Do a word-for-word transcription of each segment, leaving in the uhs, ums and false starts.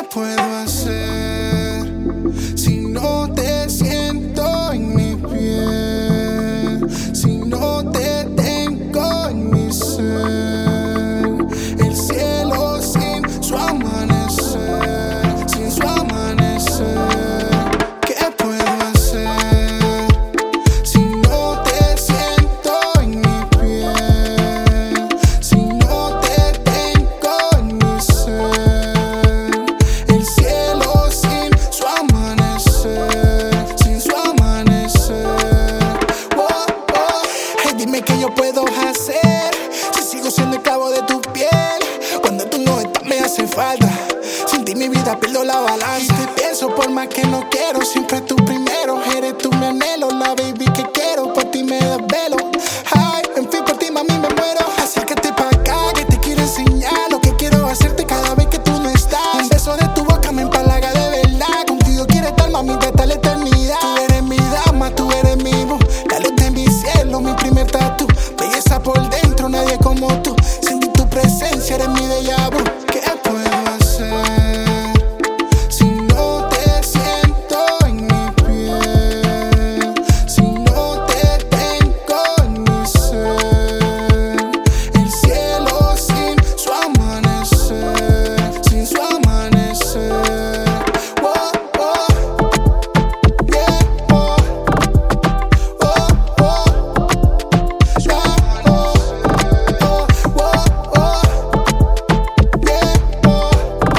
puedo hacer si no te siento en mi piel? Si no te tengo en mi ser. El cielo sin su amanecer, sin su amanecer. ¿Qué puedo hacer si no te siento en mi piel? Si no te tengo en mi ser. El cielo sin su amanecer, sin su amanecer. Oh, oh. Hey, dime qué yo puedo hacer si sigo siendo esclavo de tu piel. Cuando tú no estás me hace falta. Sin ti mi vida pierdo la balanza. Te pienso por más que no quiero. Siempre tú primero. Eres tú mi anhelo. La baby que quiero. Por ti me desvelo. Ay, en fin, por ti mami me muero. Acércate pa' acá que te quiero enseñar lo que quiero hacerte cada vez que tú no estás. Un beso de tu boca me empalaga de verdad. Contigo quiero estar mami de tal eternidad. Tú eres mi dama, tú eres mi boo. La luz de mi cielo, mi primer tatu. Belleza por dentro, nadie como tú. Sentí tu presencia, eres mi déjà vu. ¿Qué puedo hacer si no te siento en mi piel? Si no te tengo en mi ser. El cielo sin su amanecer, sin su amanecer. Oh, oh, yeah, oh, oh, oh, yeah, oh, oh, oh, oh, yeah, oh,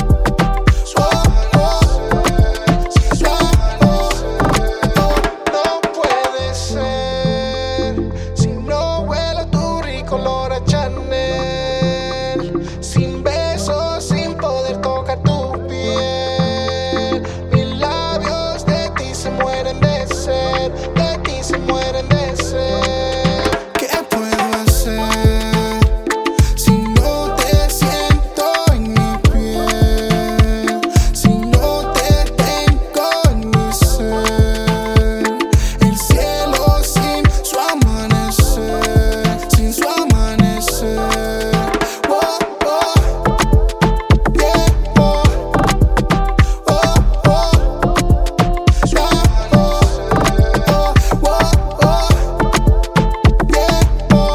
no puede ser si no huele tu rico olor a Chanel. Sin besos, sin poder tocar tu piel. Mis labios de ti se mueren de sed, de ti se mueren de sed. ¿Qué puedo hacer si no te siento en mi piel? Si no te tengo en mi ser. El cielo sin su amanecer, sin su amanecer. Oh, oh, yeah, oh, oh, oh, yeah, oh, oh, oh, oh, yeah, oh,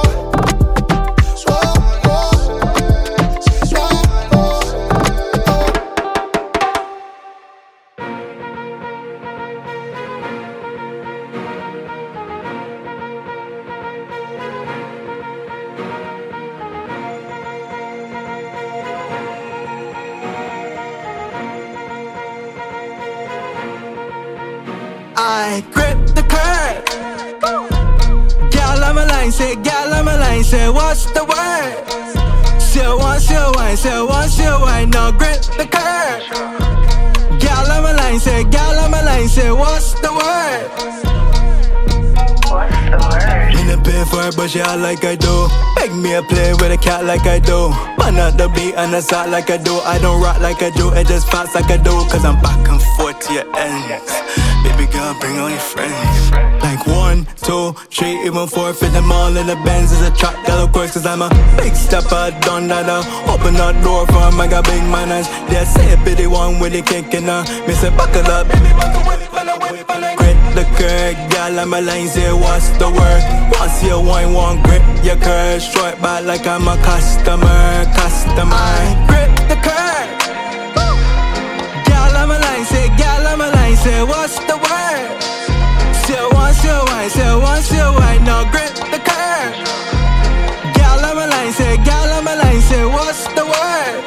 I grip the curb. Gal on my line, say, gal on my line, say, what's the word? Say one, say one, say one, say one, now grip the curb. Gal on my line, say, gal on my line, say, what's the word? What's the word? In the pay for it, but she all like I do. Make me a play with a cat like I do. Man at the beat and a sock like I do. I don't rock like I do, it just fast like I do. Cause I'm back and forth to your ends. Baby girl, bring all your friends. Like one, two, three, even four. Fit them all in the Benz. Is a track that of course. Cause I'm a big stepper, done that uh. Open that door for them, I got big manners. They say a bitty one with the kick in her. Me say buckle up, baby, buckle with it, when I whip and I grip the curve. Girl on my line, say what's the word? Once you wine, one grip your curve. Strike back like I'm a customer, customer. I grip the curve. Girl on my line, say, girl on my line, say what's the word? Say one, say one, say one, say one, now grip the curve. Girl on my line, say, girl on my line, say what's the word?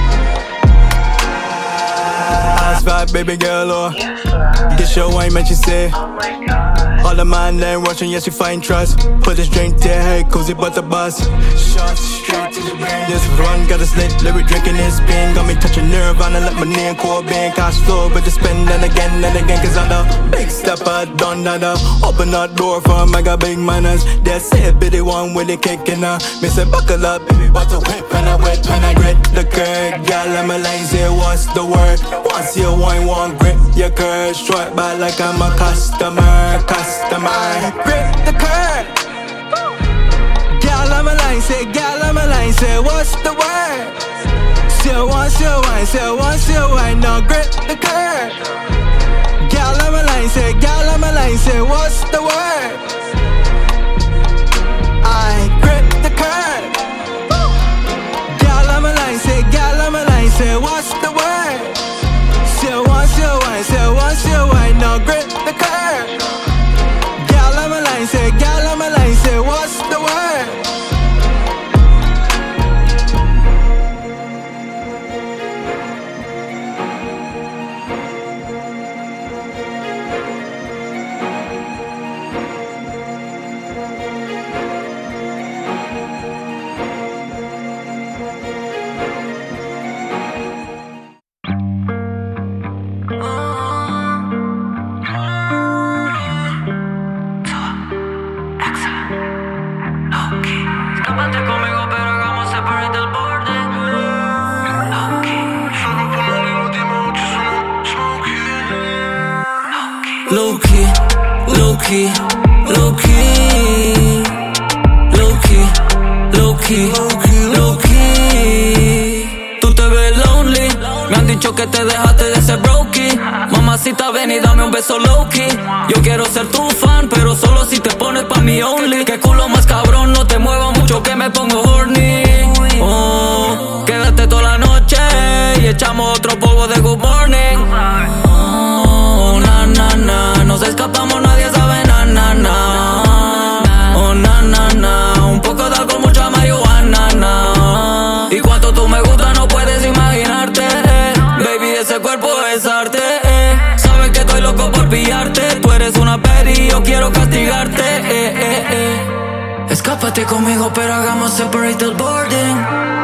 Ask for it, baby girl, oh. Yes, sir. Get your wine, man, she say. Oh my God. All the man then rushing, yes, you find trust. Put this drink to your head, cozy but the bus. Shots straight to the brain. This run, got a slit, lyric drinking this pain. Got me touching nerve and I let my name call being cash flow. But to spend and again and again. Cause I'm the big stepper, done that uh. Open that door for him, I got big manners. They say a bitty one with the kick in her. Me say buckle up, baby, but to whip and I whip and I grip the curve. Girl, I'm a line, say what's the word? Once you wine, one grip your curve. Strike back like I'm a customer, customer. Grip the curve. Girl, I'm a line, say, girl, I'm a line, say what's the word? Still one, still one, still one, still one. Now grip the curb. Gal on my line, say, gal on my line, say, what's the word? I grip the curb. Gal on my line, say, gal on my line, say, what's the word? Still one, still one, still one, still one. Now grip the curb. Gal on my line, say, gal on my line, say, what's the word? Low key, low key, low key, low key, low key, low key. Tú te ves lonely, me han dicho que te dejaste de ser brokey. Mamacita, ven y dame un beso low key. Yo quiero ser tu fan, pero solo si te pones pa' mi only. Que culo más cabrón, no te muevas mucho que me pongo horny. Oh, quédate toda la noche y echamos otro polvo de good morning. Oh, na na na, nos escapamos, nadie sabe na na na. Oh, na na na, un poco de alcohol, mucha marihuana na. Y cuánto tú me gusta no puedes imaginarte, eh. Baby, ese cuerpo es arte, eh. Sabes que estoy loco por pillarte. Tú eres una peri, yo quiero castigarte, eh, eh, eh. Escápate conmigo, pero hagamos separated boarding.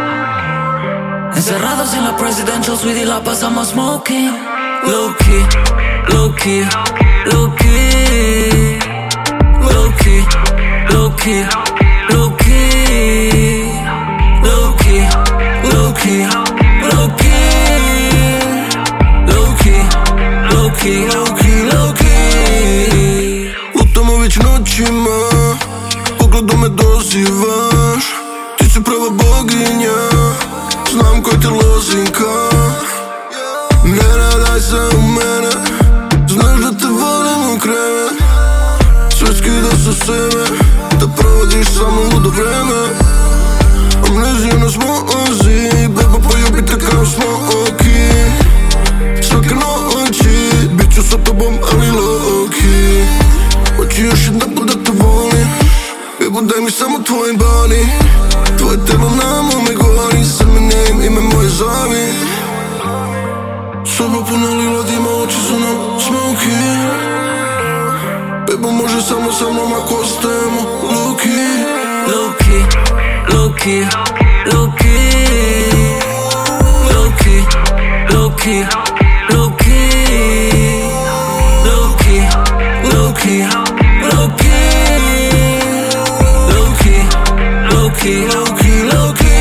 Encerrados en la presidential suite y la pasamos smoking. Low key, low key, low key, low key, low key, low key, low key, low key, low key, low key, low key, low key, low key. Лутамо вече ночима, погледом ме дозиваш. Ти си права богиня, знам кой ти лозинка. Не надай се у мене, знаеш да те водим окреме. Свечки да със себе, да проводиш само лудо време. Амнезия на смози, беба полюби така смоки. Всяка ночи, бичу са тобом, али локи. Очи още да бъдат те воли, бебо дай ми само твои бани. Твое тело намо ме гори, се мене име мое зави. Soba ponalila dima, oči su nam smoky. Bebo može samo sa mnom ako ostajemo low key. Low key, low key, low key, low key, low key, low key, low key, low key, low key, low key, low key, low key, low key.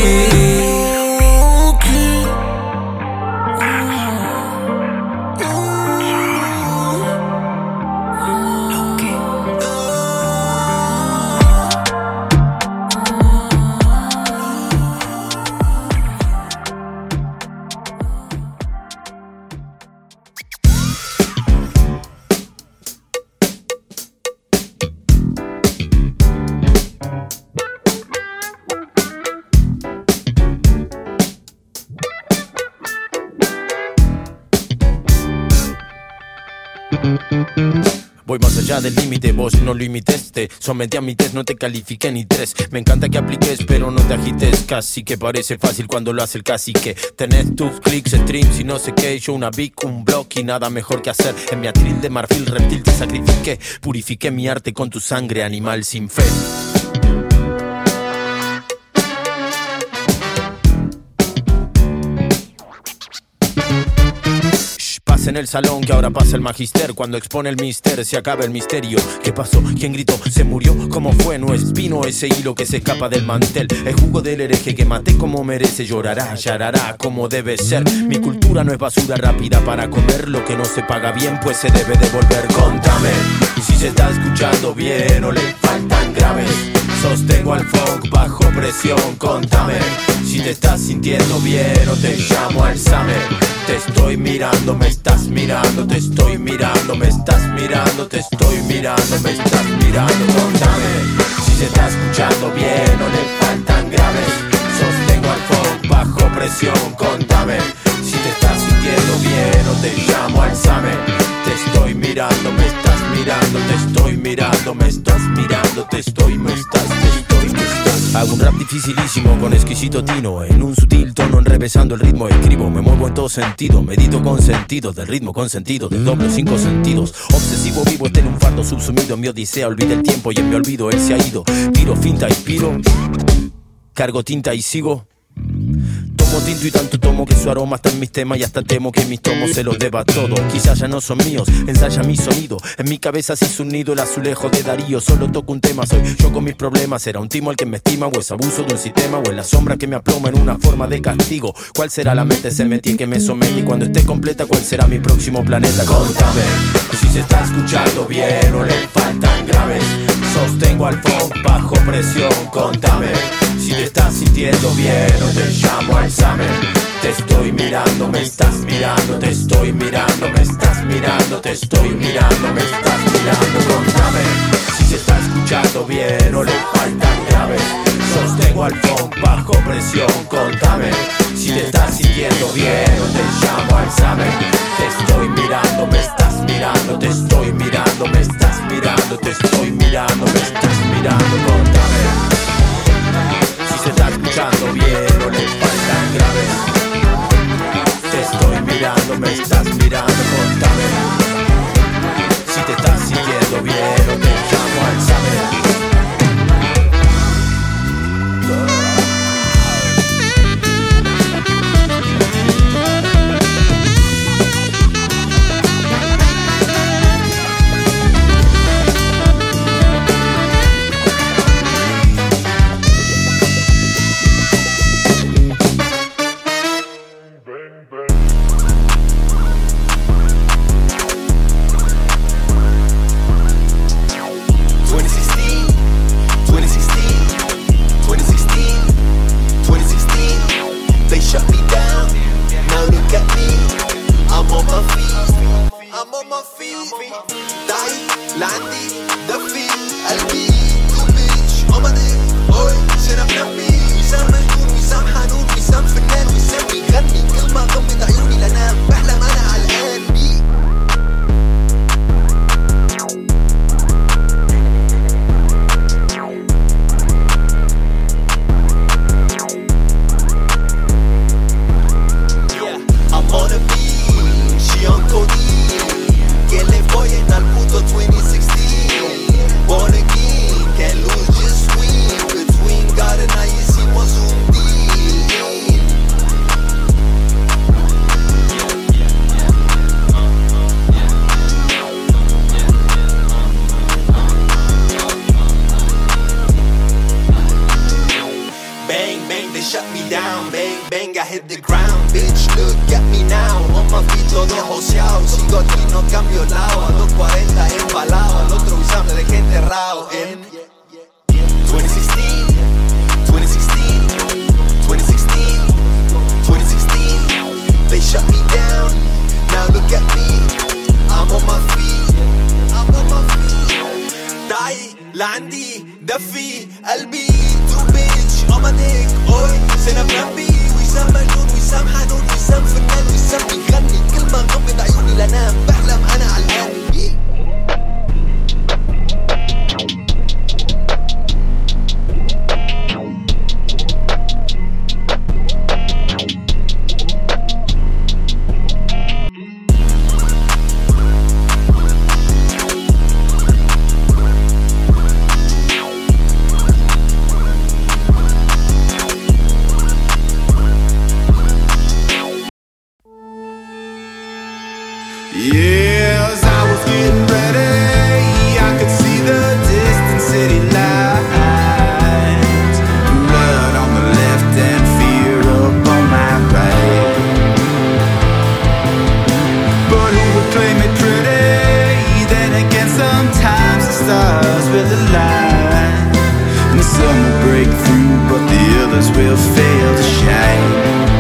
Voy más allá del límite, vos no lo imitaste. Sometí a mi test, no te califiqué ni tres. Me encanta que apliques, pero no te agites. Casi que parece fácil cuando lo hace el cacique. Tenés tus clics, streams y no sé qué. Yo una big, un blog y nada mejor que hacer. En mi atril de marfil reptil te sacrifiqué. Purifiqué mi arte con tu sangre, animal sin fe. En el salón que ahora pasa el magister. Cuando expone el mister se acaba el misterio. ¿Qué pasó? ¿Quién gritó? ¿Se murió? ¿Cómo fue? No es vino ese hilo que se escapa del mantel. El jugo del hereje que maté como merece. Llorará, llorará como debe ser. Mi cultura no es basura rápida para comer. Lo que no se paga bien pues se debe devolver. Contame, y si se está escuchando bien o le faltan graves. Sostengo al funk bajo presión. Contame si te estás sintiendo bien o te llamo al examen. Te estoy mirando, me estás mirando, te estoy mirando, me estás mirando, te estoy mirando, me estás mirando. Contame si se está escuchando bien o le faltan graves. Sostengo al funk bajo presión. Contame si te estás sintiendo bien o te llamo al examen. Te estoy mirando, me estás mirando, te estoy mirando, me estás mirando, te estoy, me estás, te estoy, me estás. Hago un rap dificilísimo con exquisito tino, en un sutil tono enrevesando el ritmo escribo. Me muevo en todo sentido, medito con sentido, del ritmo con sentido, del doble cinco sentidos. Obsesivo vivo, este en un fardo subsumido en mi odisea. Olvidé el tiempo y en mi olvido él se ha ido. Tiro, finta, inspiro, cargo tinta y sigo. Tomo tinto y tanto tomo que su aroma está en mis temas y hasta temo que mis tomos se los deba todo. Quizás ya no son míos, ensaya mi sonido. En mi cabeza se hizo un nido el azulejo de Darío. Solo toco un tema, soy yo con mis problemas. ¿Será un timo el que me estima o es abuso de un sistema? ¿O es la sombra que me aploma en una forma de castigo? ¿Cuál será la mente se metí que me somete? Y cuando esté completa, ¿cuál será mi próximo planeta? Contame si se está escuchando bien o le faltan graves. Sostengo al funk bajo presión. Contame si te estás sintiendo bien o te llamo al examen. Te estoy mirando, me estás mirando, te estoy mirando, me estás mirando, te estoy mirando, me estás mirando. Contame si se está escuchando bien o le faltan graves. Sostengo al funk bajo presión. Contame si te estás sintiendo bien o te llamo al examen. Te estoy mirando, me estás mirando, te estoy mirando, me estás mirando, te estoy mirando, me estás mirando. Contame si se está escuchando bien o le faltan graves. Te estoy mirando, me estás mirando. Contame si te estás sintiendo bien o te llamo al examen. some will break through, but the others will fail to shine.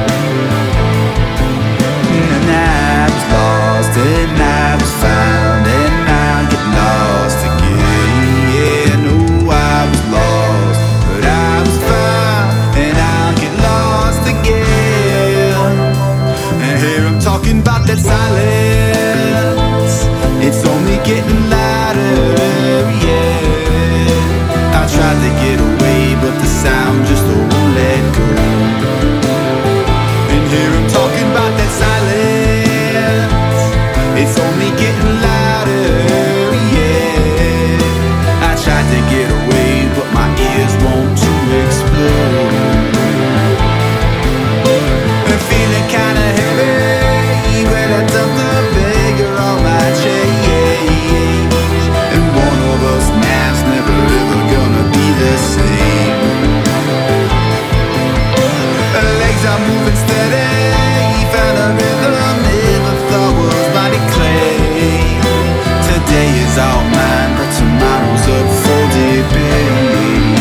And I was lost, and I was found, and I'll get lost again. Yeah, no, I was lost, but I was found, and I'll get lost again. And here I'm talking about that silence. It's only getting louder, yeah. I tried to get away, but the sound just won't let go. And here I'm talking about that silence. It's only getting louder, yeah. I tried to get away, but my ears want to explode. I'm feeling kinda heavy when I dump the beggar on my change. And one of us now's never ever gonna be the same. Legs are moving steady, found a rhythm never thought was mighty clay. Today is all mine, but tomorrow's up for debate.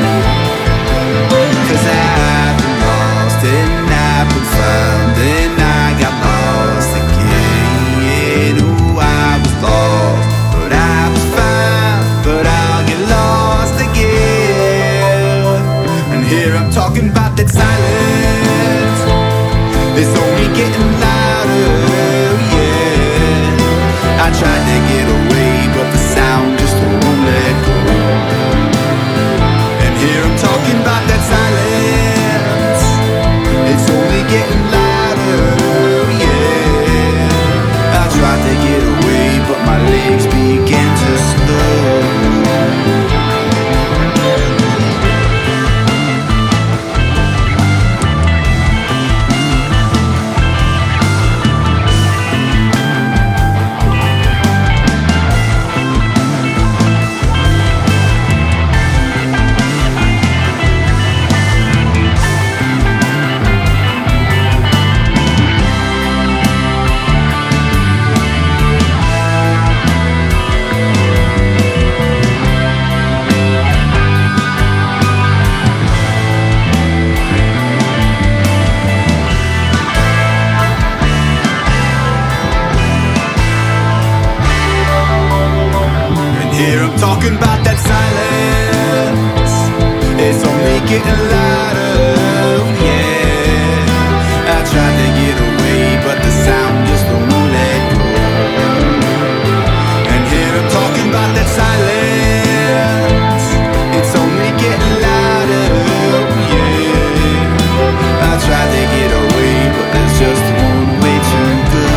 Cause I've been lost and I've been found, and I got lost again. Oh, I was lost, but I was found, but I'll get lost again. And here I'm talking about that silence. It's only getting louder, yeah. I tried to get away, but the sound just won't let go. And here I'm talking about that silence. It's only getting louder, yeah. I tried to get away, but my legs began to slow. Here I'm talking about that silence. It's only getting louder, yeah. I tried to get away, but the sound just won't let go. And here I'm talking about that silence. It's only getting louder, yeah. I tried to get away, but there's just one way to go.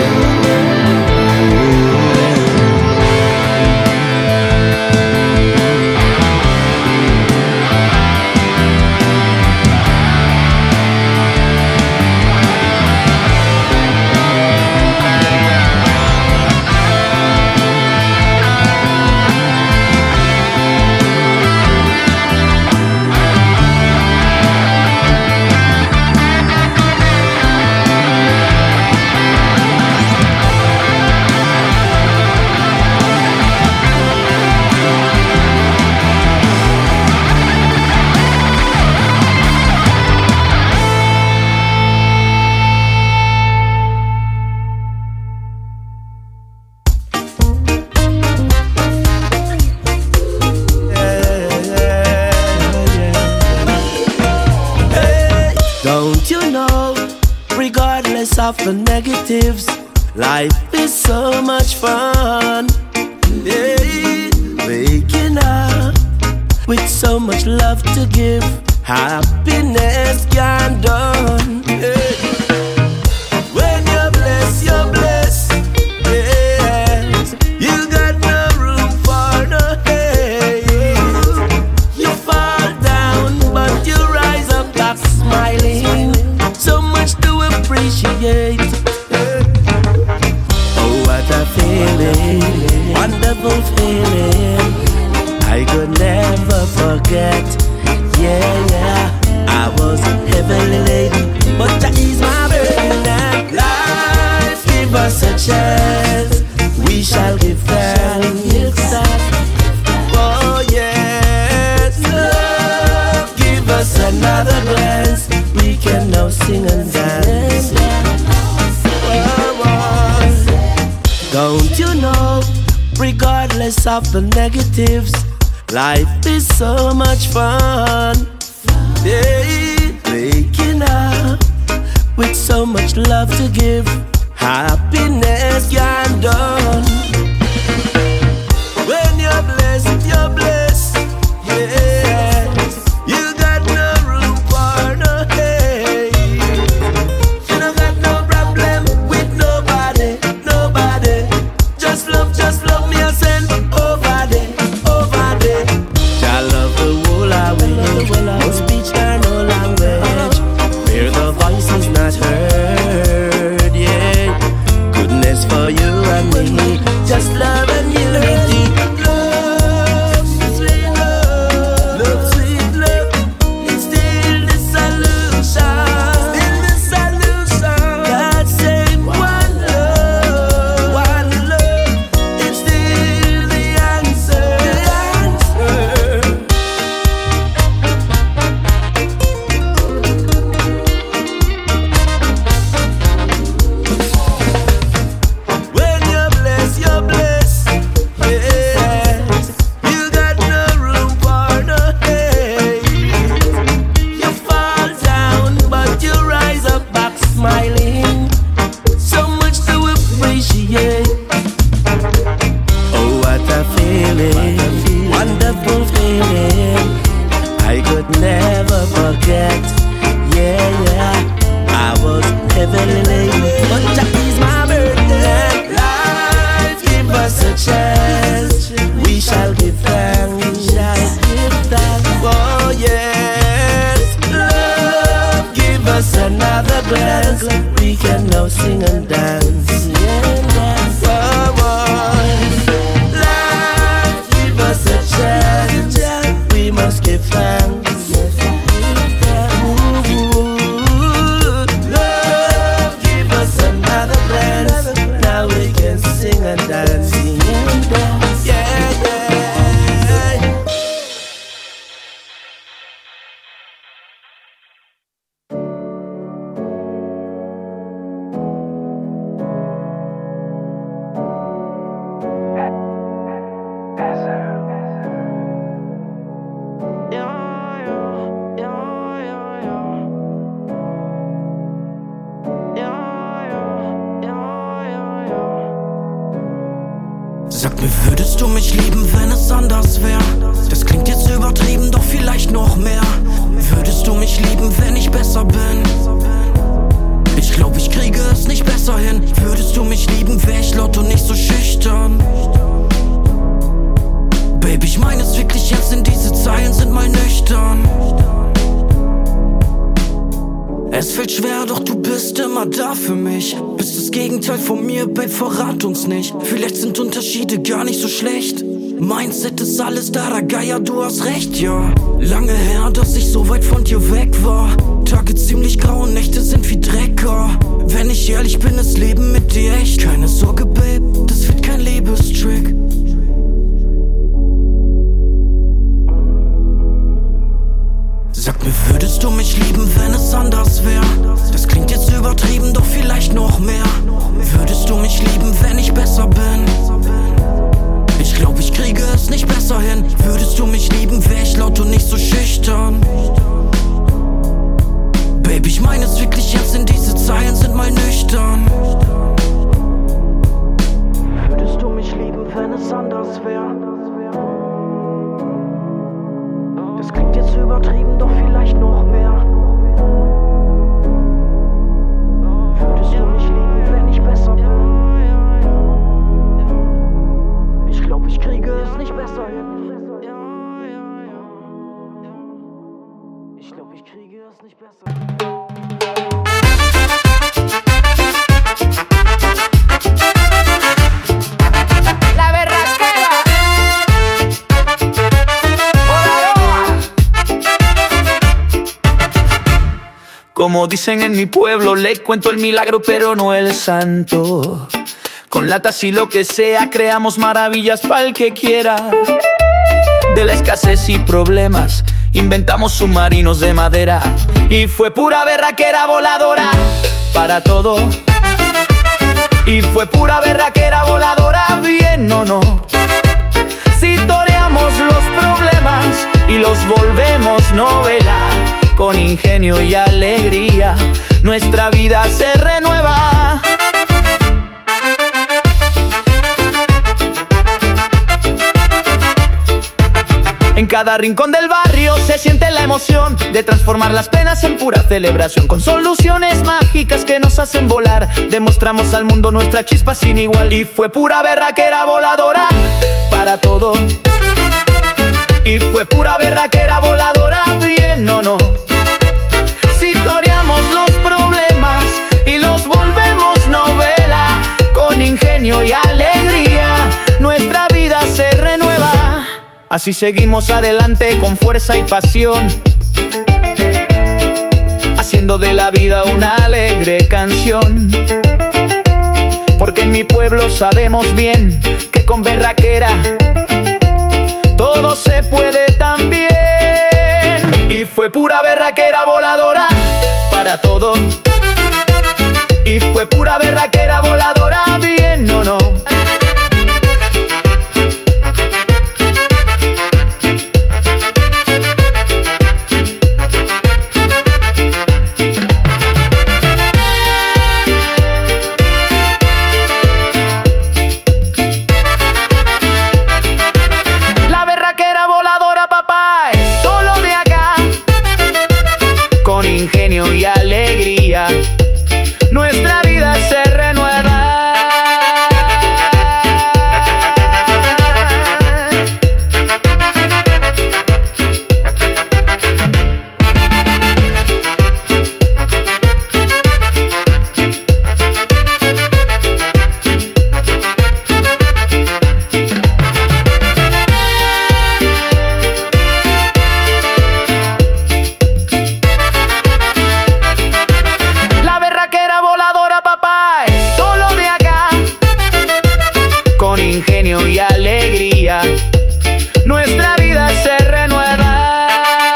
Of the negatives, life is so much fun. Yeah. Waking up with so much love to give, happiness can done. Yeah. When you're blessed, you're blessed. Yes. You got no room for no hate. You fall down, but you rise up back smiling. So much to appreciate. Oh, what a feeling, wonderful feeling, I could never forget. Yeah, yeah, I was heavily laden, but that is my burden. And life give us a chance, we shall give thanks. Oh yes, face off the negatives. Life is so much fun. Yeah, waking up with so much love to give. Happiness can done. When you're blessed, you're blessed. Yeah, you got no room for no hate. You don't got no problem with nobody, nobody. Just love, just love me, I send over there, over there. I love the whole away, no speech nor no language, where the voice is not heard. Yeah, goodness for you and me, just love and unity. Love, sweet love, love, sweet love. It's still the solution, still the solution. God save one love, one love. It's still the answer, the answer. When you're blessed, you're blessed. Yes, you got no room for no hate. You fall down, but you rise up back smiling. So much to appreciate. Oh, what a feeling, wonderful feeling. I could never forget. Yeah, yeah, I was heavenly, but Jack is my birthday. Life give us a chance. We shall give thanks. We shall give thanks. Oh yes, love give us another glance. We can now sing and dance. Oh, oh. Life give us a chance. We must give thanks. Ooh, love give us another glance. Now we can sing and dance. Sing and dance. Yeah, yeah. Sag mir, würdest du mich lieben, wenn es anders wär? Das klingt jetzt übertrieben, doch vielleicht noch mehr. Würdest du mich lieben, wenn ich besser bin? Ich glaub, ich kriege es nicht besser hin. Würdest du mich lieben, wär ich laut und nicht so schüchtern? Baby, ich meine es wirklich jetzt, denn diese Zeilen sind mal nüchtern. Es fällt schwer, doch du bist immer da für mich. Bist das Gegenteil von mir, Babe, verrat uns nicht. Vielleicht sind Unterschiede gar nicht so schlecht. Mindset ist alles da, da Geier, du hast recht, ja. Lange her, dass ich so weit von dir weg war. Tage ziemlich grau und Nächte sind wie Drecker. Wenn ich ehrlich bin, das Leben mit dir echt. Keine Sorge, Babe, das wird kein Liebestrick. Sag mir, würdest du mich lieben, wenn es anders wär? Das klingt jetzt übertrieben, doch vielleicht noch mehr. Würdest du mich lieben, wenn ich besser bin? Ich glaub, ich kriege es nicht besser hin. Würdest du mich lieben, wär ich laut und nicht so schüchtern? Baby, ich meine es wirklich jetzt, denn diese Zeilen sind mal nüchtern. Würdest du mich lieben, wenn es anders wär? Das klingt jetzt übertrieben, doch vielleicht noch mehr. Würdest du mich lieben, wenn ich besser bin? Ich glaub, ich kriege es nicht besser hin. Ich glaub, ich kriege es nicht besser hin. Como dicen en mi pueblo, le cuento el milagro pero no el santo. Con latas y lo que sea, creamos maravillas pa'l que quiera. De la escasez y problemas, inventamos submarinos de madera. Y fue pura berraquera voladora para todo. Y fue pura berraquera voladora, bien o no. ingenio y alegría, nuestra vida se renueva. En cada rincón del barrio se siente la emoción de transformar las penas en pura celebración. Con soluciones mágicas que nos hacen volar, demostramos al mundo nuestra chispa sin igual. Y fue pura berraquera voladora para todo. Y fue pura berraquera voladora, bien o no. Si toreamos los problemas y los volvemos novela, con ingenio y alegría, nuestra vida se renueva. Así seguimos adelante con fuerza y pasión, haciendo de la vida una alegre canción. Porque en mi pueblo sabemos bien que con berraquera todo se puede también. Y fue pura berraquera voladora para todo. Y fue pura berraquera voladora, bien o no. Ingenio y alegría, nuestra vida se renueva. Ingenio y alegría, nuestra vida se renueva.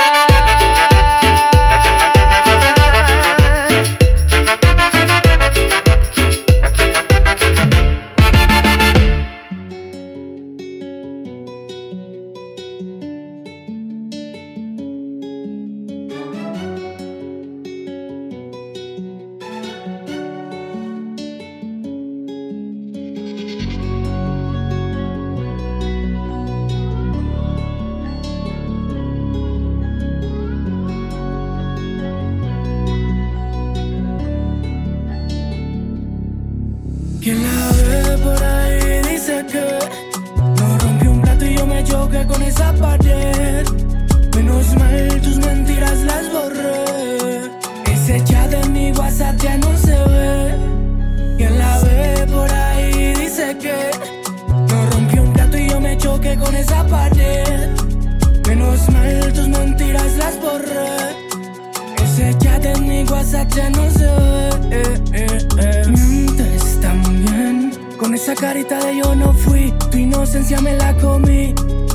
Quien la ve por ahí dice que no rompí un plato y yo me choqué con esa pared. Menos mal tus mentiras las borré. Ese chat de mi WhatsApp ya no se ve. Quien la ve por ahí dice que no rompí un plato y yo me choqué con esa pared. Menos mal tus mentiras las borré. Ese chat de mi WhatsApp ya no se ve. eh, eh, eh. Mientes también con esa carita de yo no fui. Tu inocencia me la comí.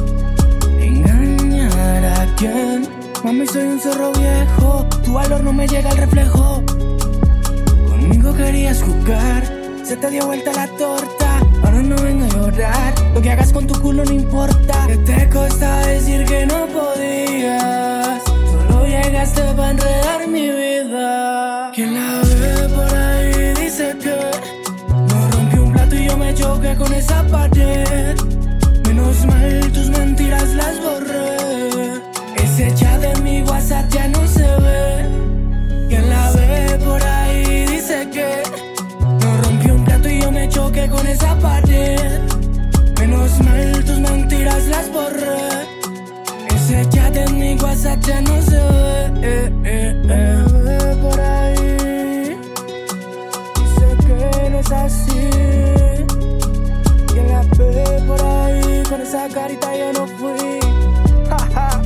¿Engañar a quién? Mami, soy un zorro viejo. Tu valor no me llega al reflejo. Conmigo querías jugar, se te dio vuelta la torta. Ahora no vengo a llorar, lo que hagas con tu culo no importa. ¿Qué te costaba decir que no podías? Solo llegaste para enredar mi vida. Quien la ve por ahí dice que no rompí un plato y yo me choqué con esa pared. Menos mal tus mentiras las borré. Ese chat de mi WhatsApp ya no se ve. Quien la ve por ahí dice que no rompí un plato y yo me choqué con esa pared. Menos mal tus mentiras las borré. Ese chat en mi WhatsApp ya no se ve. eh, eh, eh. Ve por ahí dice que no es así. Quien la ve por ahí con esa carita yo no fui. Ja, ja.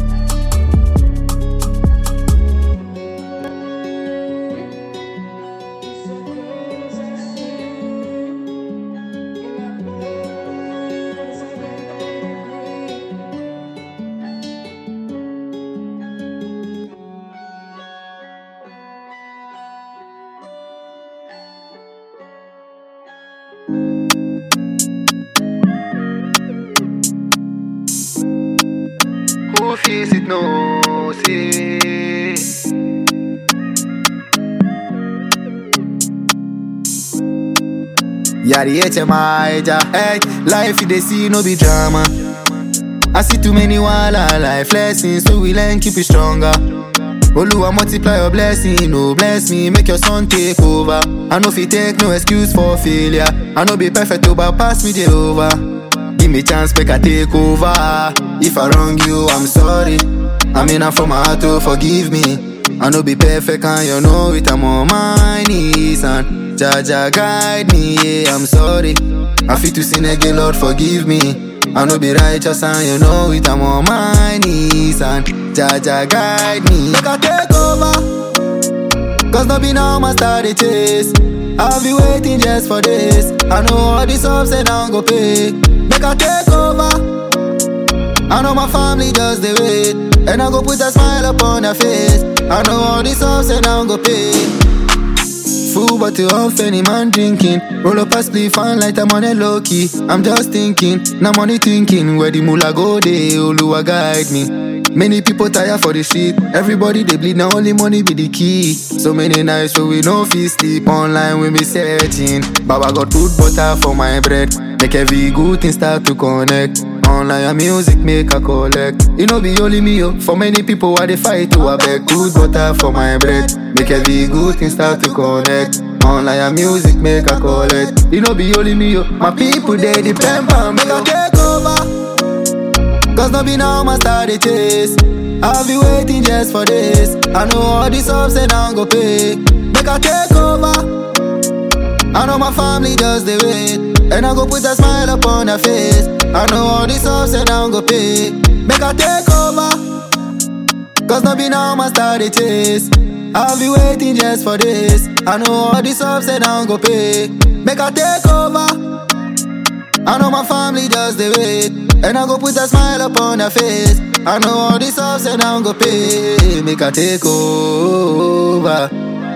Who feels it no see? Be at the H M I, ja. Hey, life you dey see no be drama. I see too many wala life lessons, so we learn keep it stronger. Oluwa multiply your blessing, oh bless me, make your son take over. I know if you take no excuse for failure. I know be perfect, oh, but pass me the over. Give me chance, make I take over. If I wrong you, I'm sorry. I mean I'm from my heart, oh, forgive me. I know be perfect and you know it, I'm on my knees and Jaja guide me, yeah, I'm sorry. I feel to sin again, Lord, forgive me. I know be righteous and you know it, I'm on my knees and Jaja guide me. Make I take over, cause no be now my start the chase. I'll be waiting just for this. I know all these ups and downs go pay. Make I take over, I know my family just they wait, and I go put a smile upon their face. I know all these ups and downs go pay. Full bottle of any man drinking. Roll up a spliff and light a money low key. I'm just thinking, now money thinking. Where the moolah go, they Oluwa guide me. Many people tired for the shit. Everybody they bleed, now only money be the key. So many nights so we no feel sleep. Online we be searching. Baba got put butter for my bread. Make every good thing start to connect. Online your music make a collect. You know be only me, oh. For many people why they fight to, I beg good butter for my bread. Make every good thing start to connect. Online your music make a collect. You know be only me, oh. My people they depend on me. Make I take over, cause no be now my start the chase. I'll be waiting just for this. I know all these ups and downs go pay. Make I take over, I know my family just they wait, and I go put a smile upon their face. I know all these ups and downs go pay. Make I take over, cause no be now my start the chase. I'll be waiting just for this. I know all these ups and downs go pay. Make I take over, I know my family just they wait, and I go put a smile upon their face. I know all these ups and downs go pay. Make I take over,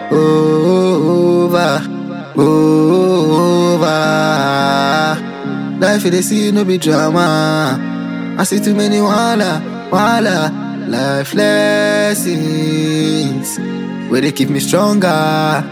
over, over. Life they see no be drama. I see too many wala, wala. Life lessons where they keep me stronger.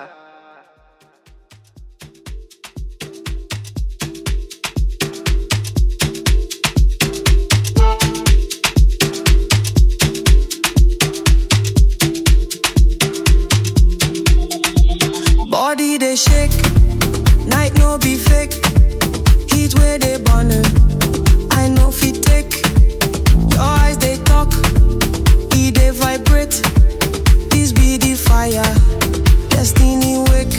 Body they shake, night no be fake. Heat where they burning, I know fit take. Your eyes they talk, e they vibrate. This be the fire, destiny wake.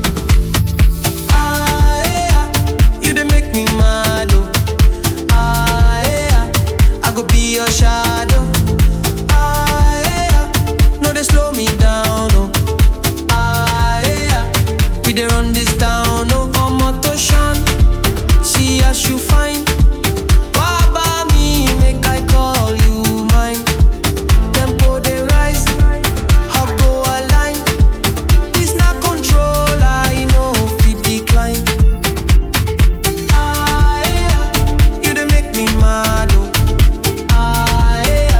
Ah yeah, you they make me mad. Oh. Ah yeah, I go be your shadow. Ah yeah, no they slow me down. Oh. They run this town, no I'm a Toshan. See as you find. Why about me, make I call you mine. Tempo they rise, hop go align. This not control, I know fit decline. Ah yeah, you they make me mad. Oh. Ah yeah,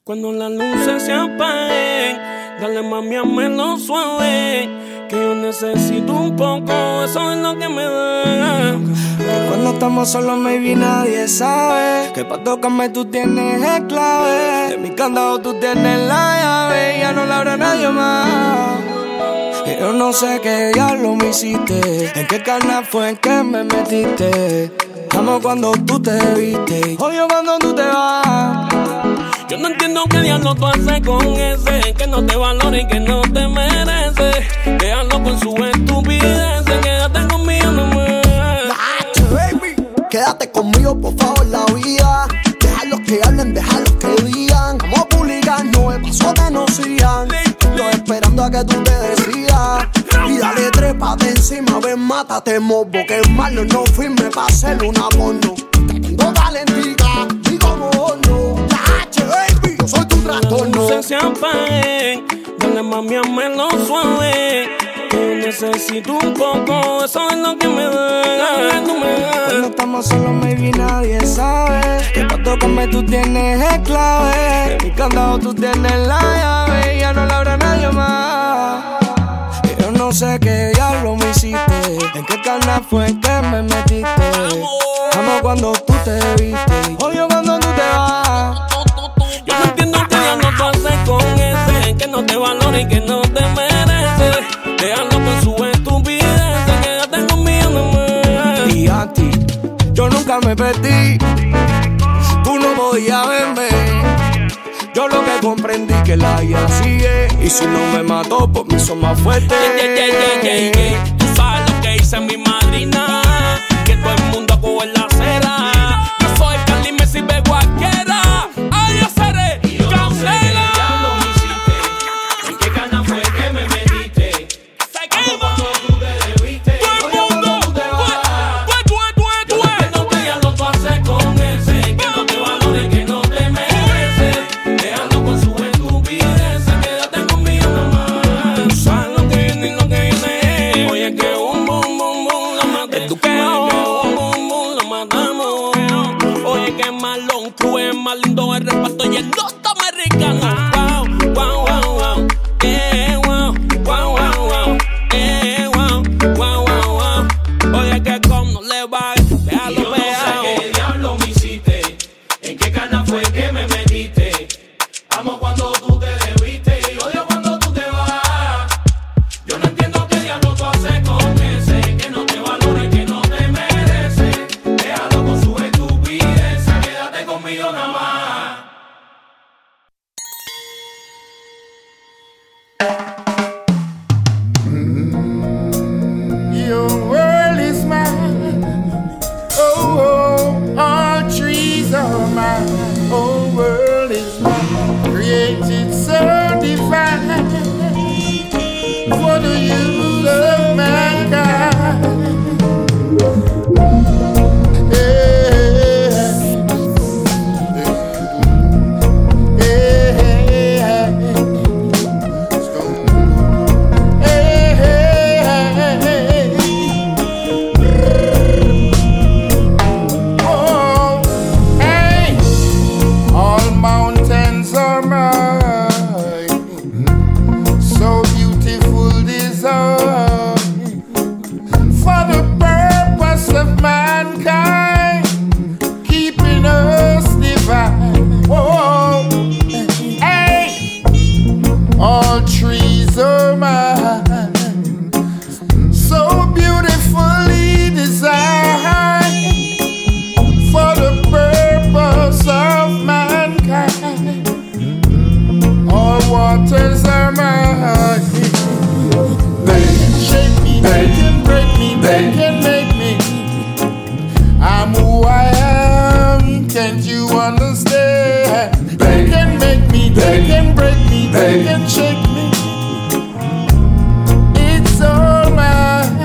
Cuando las luces se apaguen, dale mami, házmelo suave, que yo necesito un poco, eso es lo que me da. Que cuando estamos solos, maybe nadie sabe que pa' tocarme tú tienes el clave. De mi candado tú tienes la llave, ya no la habrá nadie más. Y yo no sé qué diablo me hiciste, en qué canal fue en que me metiste. Amo cuando tú te viste, odio cuando tú te vas. Yo no entiendo qué diablo tú haces con ese, que no te valora y que no te merece. Déjalo con su estupidez, quédate conmigo nomás. Nacho, baby, quédate conmigo por favor la vida. Déjalos que hablen, déjalos que digan. Vamos a publicar, no me pasó que no sigan. Yo esperando a que tú te decidas. Y dale trépate encima, ven, mátate mobo. Que es malo no firme pa' hacerle una porno. Tengo talentica y como horno. Nacho, baby, yo soy tu trastorno. Las se apaguen, dale mami, házmelo suave, que necesito un poco, eso es lo que me da, tú me das. Cuando estamos solos, maybe nadie sabe que pa' tocarme tú tienes el clave. De mi candado tú tienes la llave, ya no la habrá nadie más. Y yo no sé qué diablo me hiciste, en qué canal fue en que me metiste. Amo cuando tú te viste, odio cuando tú te vas. Yo no entiendo qué diablo tú haces con ese, que no te valora y que no te merece. Déjalo con su estupidez, quédate conmigo nomás. Y a ti, yo nunca me perdí, tú no podías verme. Yo lo que comprendí que la vida sigue, y si no me mató, pues me hizo más fuerte. Yeah, yeah, yeah, yeah, yeah, yeah. Tú sabes lo que hice mi madrina, que todo el mundo acoge en la acera. Yo soy Cali, me sirve cualquiera. Ay, yo seré cancela. ¿En qué cana fue que me metiste? Amo cuando tú te debiste. Oye, cuando tú te vas. Yo no entiendo qué diablo tú haces con ese, que no te valore, que no te merece. Déjalo con su estupidez, quédate conmigo nomás. Tú sabes lo que viene y lo que viene. Oye, que un bum bum bum lo maté. Oye, que un bum bum lo matamos. Oye, que Marlon Cruz es más lindo el reparto y el norteamericano. Wow, wow, wow, wow. Eh, wow, wow, wow, wow. Eh, wow, wow, wow, wow. Oye, que como no le va, déjalo pegado. Yo no sé qué diablo me hiciste, en qué cana fue que me metiste. Amo cuando tú te debiste y odio cuando tú te vas. Yo no entiendo qué diablo tú haces con ese, que no te valora y que no te merece. Déjalo con su estupidez, quédate conmigo nada más. Your world is mine. Oh, oh, all trees are mine. Oh, world is mine. Created so divine for the use of mankind. Yeah. Yeah. Let's go. Oh, hey, all mountains are mine. So beautiful design for the purpose of mankind, keeping us divine. Whoa, hey, all trees are mine. So beautifully designed for the purpose of mankind. All waters are mine. They can shape me, they can break me, they can make me. I'm who I am, can't you understand? They can make me, they can break me, they can shake me. It's all mine.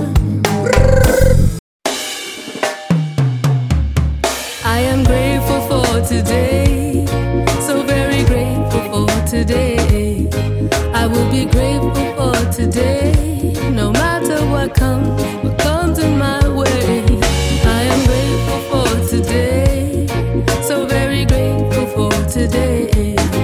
I am grateful for today, so very grateful for today. I will be grateful for today, no matter what comes, what comes in my way. I am grateful for today, so very grateful for today.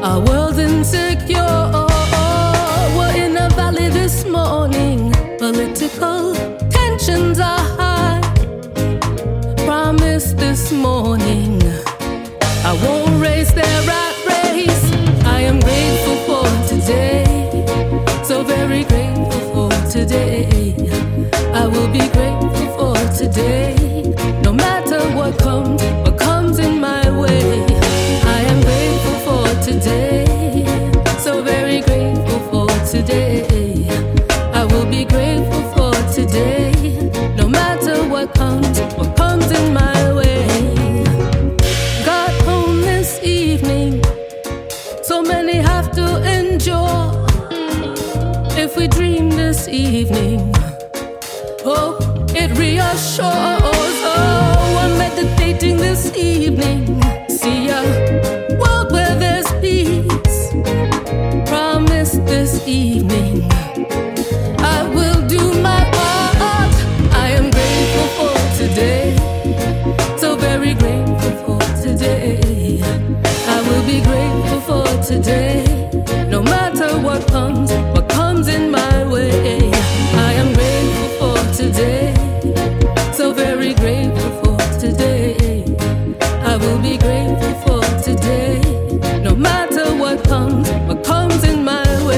Our world's insecure. We're in a valley this morning. Political tensions are high. Promise this morning I won't race their rat race. I am grateful for today. So very grateful for today. I will be grateful for today. No matter what comes, what comes in my way. I am grateful for today. So very grateful for today. I will be grateful for today. No matter what comes, what comes in my way. Got home this evening. So many have to endure. If we dream this evening, oh, it reassures. Oh, I'm meditating this evening. See a world where there's peace. Promise this evening I will do my part. I am grateful for today. So very grateful for today. I will be grateful for today. No matter what comes, what comes in my way. I am grateful for today. So very grateful for today. I will be grateful for today. No matter what comes, what comes in my way.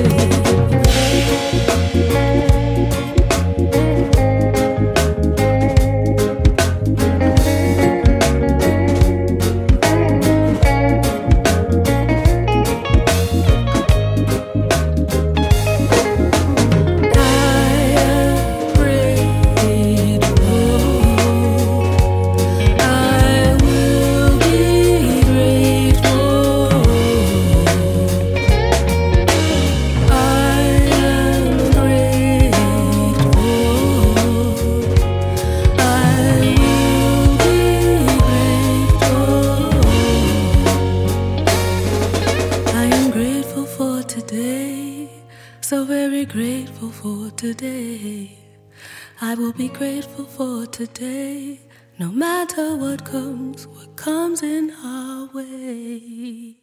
Today, I will be grateful for today. No matter what comes, what comes in our way.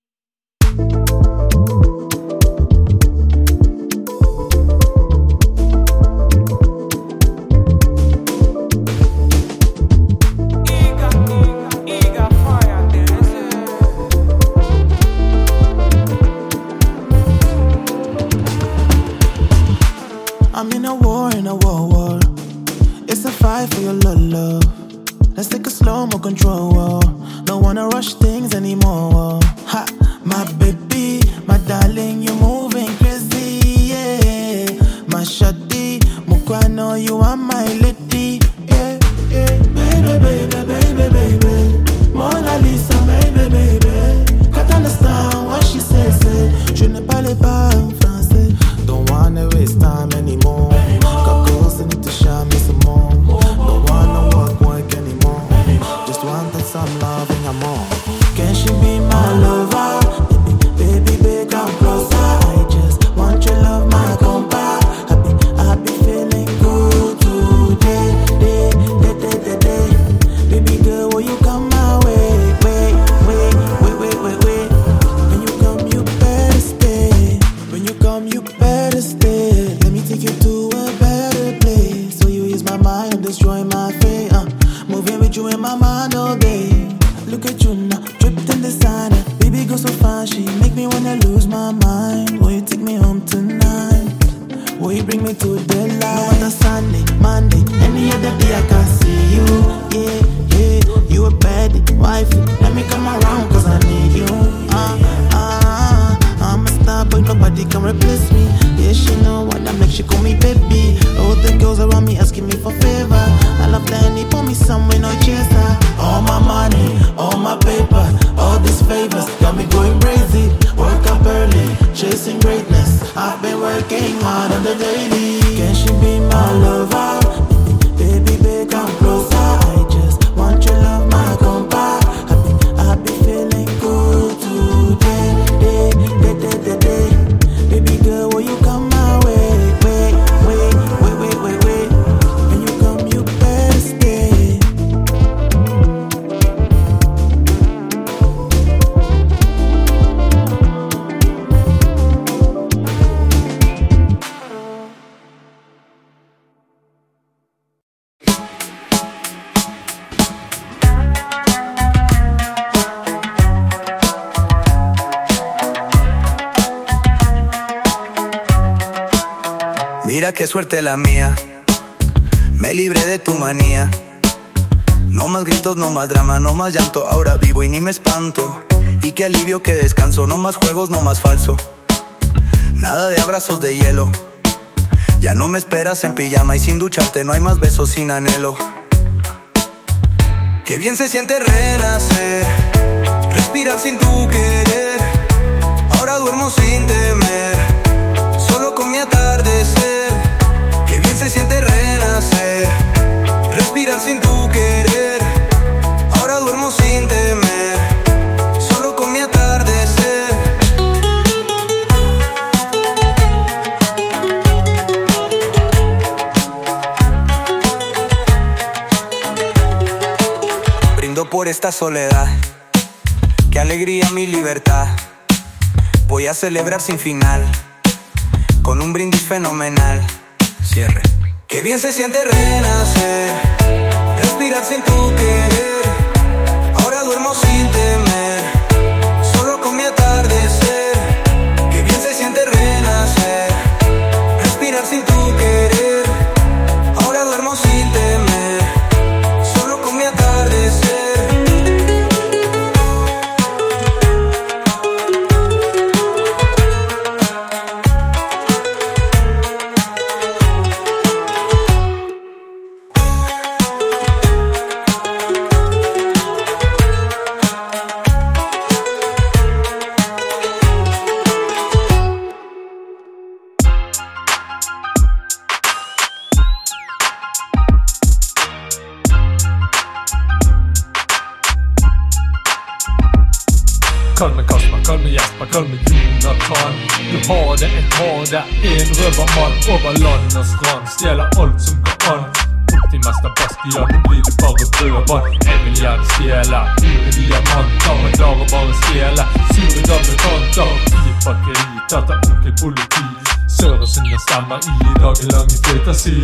I'm in a war, in a war, war. It's a fight for your love, love. Let's take a slow-mo control. Don't wanna rush things anymore. Ha, my baby, my darling, you're moving crazy, yeah. My shawty, Mukwa, I know you are my lady, yeah, yeah. Baby, baby, baby, baby, Mona Lisa, baby, baby. Can't understand what she says, say. Je ne parle pas français. Don't wanna waste time anymore. Got girls that need to show me some more. Don't wanna work, work anymore. Just wanted some loving, I'm on. Can she be my lover? Baby, baby, baby, come closer. I just want your love, my compa. Happy, I be feeling good today, day, day, day, day, day. Baby girl, will you come my way? Wait, wait, wait, wait, wait, wait. When you come, you better stay. When you come, you better stay. Let me take you to a better place. So you use my mind and destroy my fate. Uh, moving with you in my mind all day. Look at you now, dripped in designer. Baby girl so fine, she make me wanna lose my mind. Will you take me home tonight? Will you bring me to the light? No other Sunday, Monday, any other day I can see you. Yeah, yeah, you a baddie, wifey. Let me come around cause I need you. Uh, uh, I'm a star but nobody can replace me. Yeah, she know what that makes she call me baby. All the girls around me asking me for favor. I love that and he put me somewhere, no chaser. All my money, all my paper, all these favors got me going crazy. Work up early, chasing greatness. I've been working hard on the daily. Can she be my lover? Baby, baby, come closer. I just want your love, my compa. Happy, I be feeling good today, day, day, day, day, day. Baby girl, will you come my way? Wait, wait, wait, wait, wait, wait. When you come, you better stay. Mira qué suerte la mía, me libré de tu manía. No más gritos, no más drama, no más llanto. Ahora vivo y ni me espanto. Y qué alivio, qué descanso. No más juegos, no más falso. Nada de abrazos de hielo. Ya no me esperas en pijama y sin ducharte. No hay más besos sin anhelo. Qué bien se siente renacer, respirar sin tu querer. Ahora duermo sin temer, solo con mi atardecer. Qué bien se siente renacer, respirar sin tu querer. Ahora duermo sin temer, solo con mi atardecer. Brindo por esta soledad, qué alegría mi libertad. Voy a celebrar sin final, con un brindis fenomenal. Cierre. Qué bien se siente renacer, respirar sin tu querer. Ahora duermo sin temer, solo con mi atardecer. Qué bien se siente renacer, respirar sin tu querer. Ahora duermo sin temer, solo con mi atardecer. Kall mig Kasper, kall mig Jesper, kall meg Jonathan. Du har det, jeg har det. En røvermann over land og strand. Stjeler alt som går an. Opti mester Bastian, nå blir det bare rødvann. Jeg vil gjerne stjele ure diamanter, men klarer bare stjele sure gamle kanter. I et bakkeri, tatt av onkel politi. Søren sine stemmer i dagen lang i fantasi.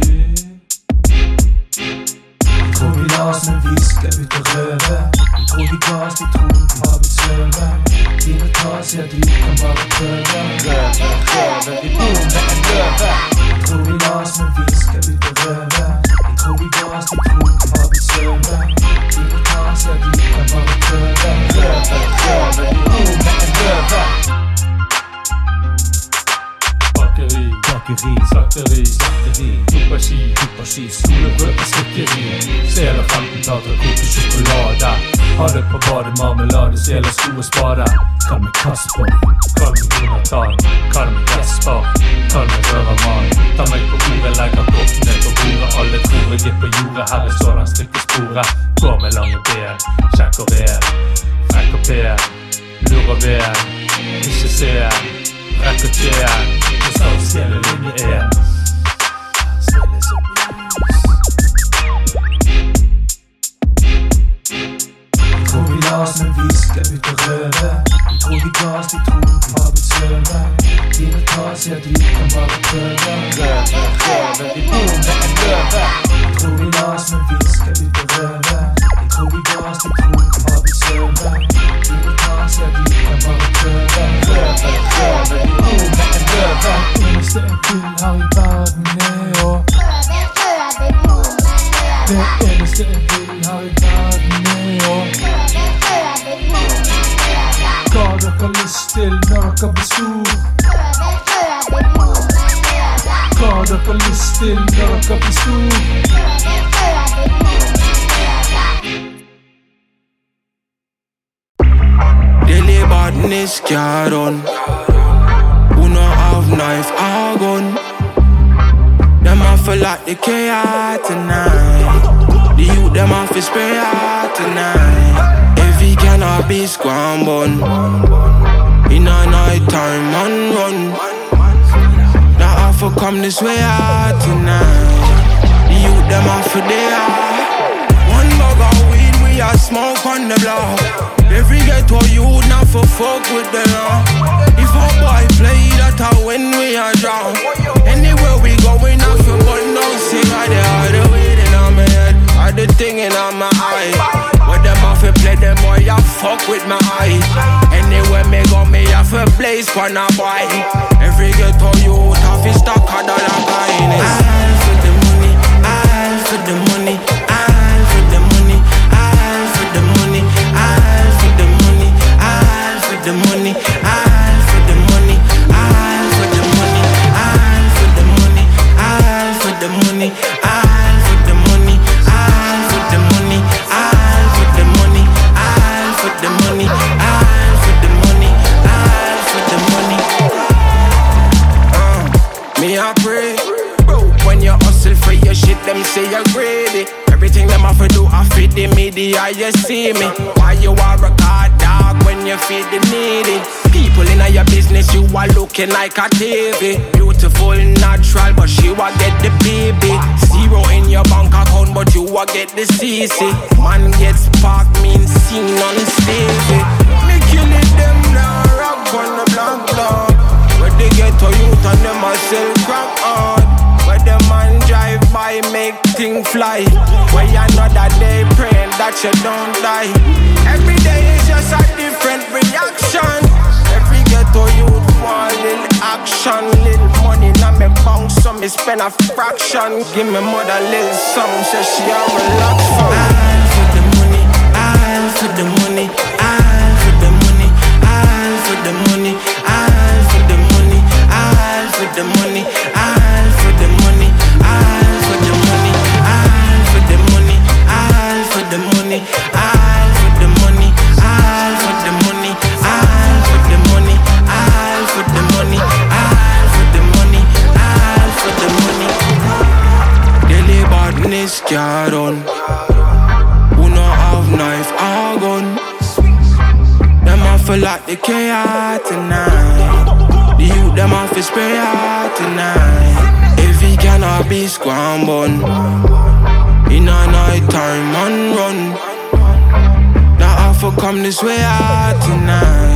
Jeg tror vi la oss, men vi skal ut og røve. Jeg tror vi ga oss, de tror vi har blitt sløve. De vil ta oss, ja, de kan bare prøve. Røve, røve, vi bor med en løve. Jeg tror vi la oss, men vi skal ut og røve. Jeg tror vi ga oss, de tror vi har blitt sløve. De vil ta oss, ja, de kan bare prøve. Røve, røve, vi bor med en løve. Bakkeri, bakkeri, slakteri, slakteri. Dupashi, dupashi, skolebrød og slikkeri. Stjeler femten-tater, koker sjokolade. Har det på badet, marmelade, stjeler sko og spade. Kall meg Kasper, kall meg Jonathan, kall meg Jesper, kall meg røvermann. Ta meg på ordet, legger korten ned på bordet. Alle tror jeg er på jordet, her er sådan strikkesporet. Går med lange ben, sjekker ved, rekker pen, lurer ved, ikke se, rekker tjen. Nå skal vi stjele linje en. Stille som lys. Jeg tror vi la oss, men vi skal ut og røve. Jeg tror vi ga oss, de tror vi har blitt sløve. De vil ta oss, ja, de kan bare prøve. Røve, røve, vi bor med en løve. Jeg tror vi la oss, men vi skal ut og røve. Jeg tror vi ga oss, de tror vi har blitt sløve. De vil ta oss, ja, de kan bare prøve. Røve, røve, vi bor med en løve. Eneste en kull her i verden er å Det eneste en vil her i verden er å Hva dere har lyst til når dere blir stor Hva dere har lyst til når dere blir stor Daily badness carry on Uno have knife argon Them a feel like the chaos tonight The youth them a feel spray out tonight Every cannabis squambon In a night time and run Now I for come this way out tonight The youth them a feel there One bag of weed we a smoke on the block Every ghetto youth not for fuck with the law If a boy play that a win we a draw Anywhere we go we not for bun down sing I the other weed in on my head I the thing in on my eye When them off play them boy I fuck with my eye Anywhere me go me have a place for a boy Every Every ghetto youth have his stock a dollar kindness. All for the money, all for the money, all for the money, all for the money, all for the money, all for the money, all for the money, all for the money, all for the money, all for the money, all for the money, all for the money, all for the money, all for the money, all for the money, all for the money. Uh, me I pray, bro. When you hustle for your shit, them say you're greedy. Everything them have to do, I feed the media, you see me. Why you are a god dog when you feed the needy? People in your business, you are looking like a T V. Beautiful, natural, but she will get the baby. Zero in your bank account, but you will get the C C. Man gets parked, means seen on Stevie. Me kill it, them now, rock on the block dog. Where they get to youth and them a sell crack hard. Where the man drive by, make things fly. Where another day praying that you don't die. Every day is just a different reaction. Every ghetto youth want little action. Little money now me bounce, so me spend a fraction. Give me mother little song, so she a relax from. All for the money, all for the money, all for the money, all for the money, all for the money, all for the money, all for the money, all for the money, all for the money, all for the money, all for the money, all for the money, all for the money, all for the money, all for the money, all for the money. Daily badness can't run. Who no have knife or gun? Them a feel like the chaos tonight. The youth them a feel spray out tonight. If he cannot be scrambled in a night time and run, now I for come this way out tonight.